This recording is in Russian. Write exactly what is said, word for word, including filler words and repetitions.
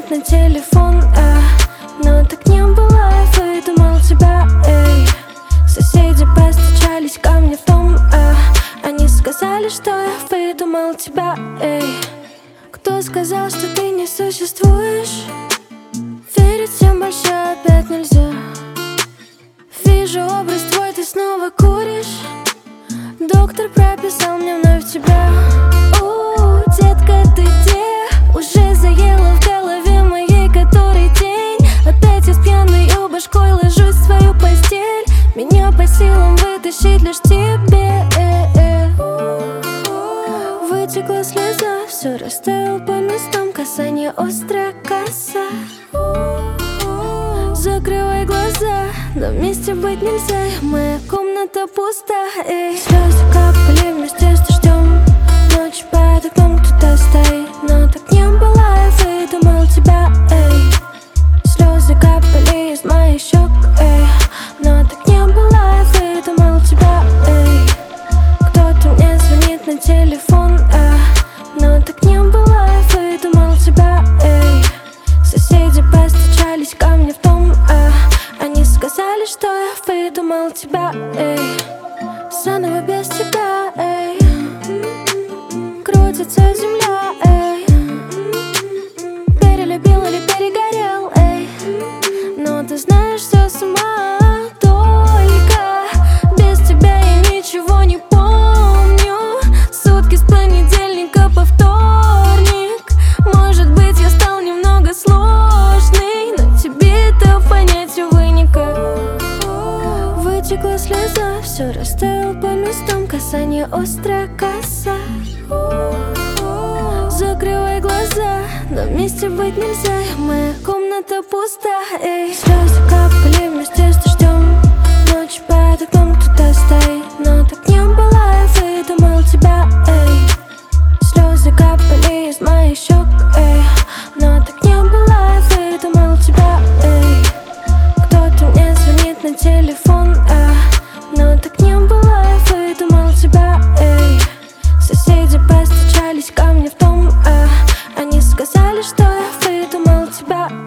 звонит на телефон, а, но так не было, я выдумал тебя, эй. Соседи постучались ко мне в дом, а, они сказали, что я выдумал тебя, эй. Кто сказал, что ты не существуешь? Верить всем больше опять нельзя. Вижу образ твой, ты снова куришь. Доктор прописал мне вновь тебя. У, детка, ты где? Уже заела в голове моей который день. Опять я с пьяной башкой ложусь в свою постель. Меня по силам вытащить лишь тебе. Вытекла слеза, все растаял по местам. Касание острая коса. Закрывай глаза, но вместе быть нельзя. Моя комната пуста, эй. Слезы капали вместе с дождем. Ночь под окном кто-то стоит, но так не было, я выдумал тебя, эй. Слезы капали из моих щек, эй, но так не было, я выдумал тебя, эй. Кто-то мне звонит на телефон, а, но так не было, я выдумал тебя, эй. Соседи постучались ко мне в дом, а, они сказали, что я выдумал тебя, эй. Заново без тебя, эй. Крутится земля, эй. Перелюбил или перегорел, эй. Но ты знаешь, все сама. Только без тебя я ничего не помню. Сутки с понедельника по вторник. Может быть, я стал немного сложный, но тебе это понять, увы, никак. Вытекла слеза, все растаял по местам. Касание острая коса. Закрывай глаза, но вместе быть нельзя. Моя комната пуста, эй. Слезы капали вместе с дождем. Ночь под окном кто-то стоит, но так не было, я выдумал тебя, эй. Слезы капали из моих щек, эй, но так не было, я выдумал тебя, эй. Кто-то мне звонит на телефон, а, но так не было, я выдумал тебя, эй. Соседи постучались ко мне в дом, а, они сказали, что я выдумал тебя.